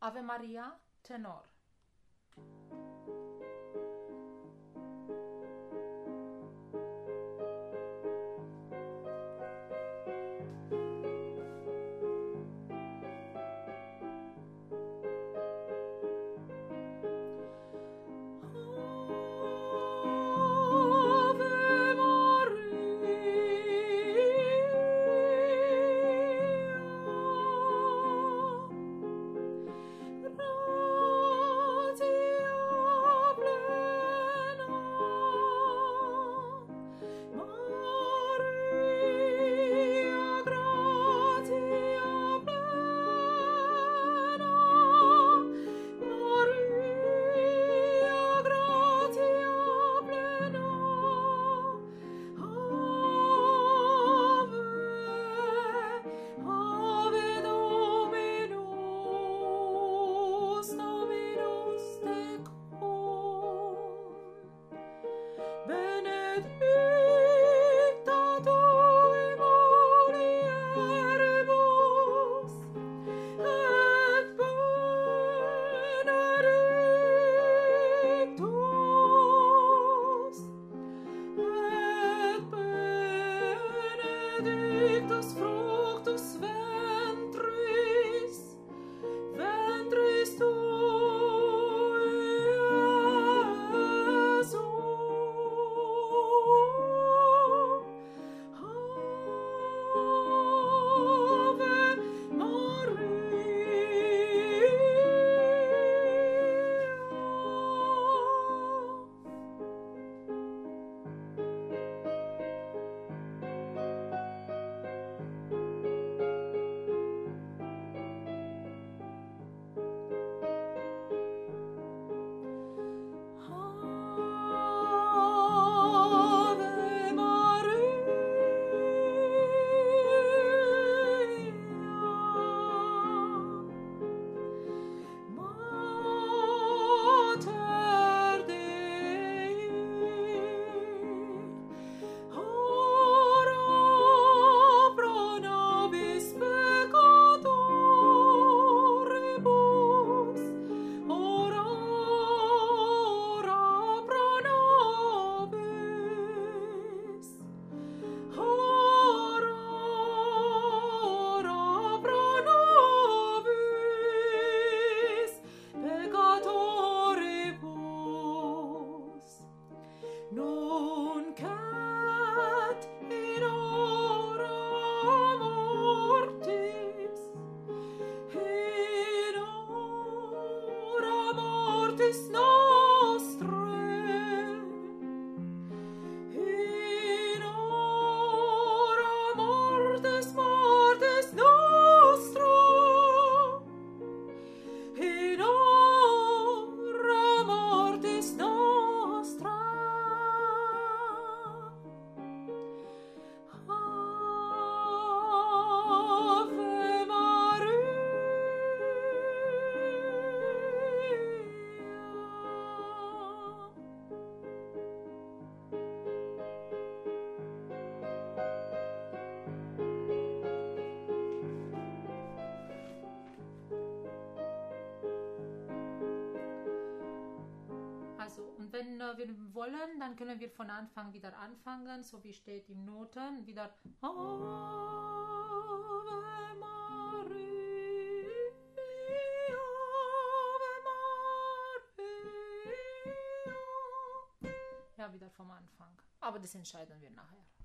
Ave Maria, Tenor. Benedictus fructus ventris, ventris tui, Iesus. Ave Mater Dei, ora pro nobis peccatoribus, ora pro nobis, ora pro nobis peccatoribus, nunc et in hora mortis, in hora mortis nostrae, in hora mortis nostra, in hora mortis nostra. Ave Maria. Also, und wenn wir wollen, dann können wir von Anfang wieder anfangen, so wie steht im Noten, wieder Ave Maria, Ave Maria. Ja, wieder vom Anfang. Aber das entscheiden wir nachher.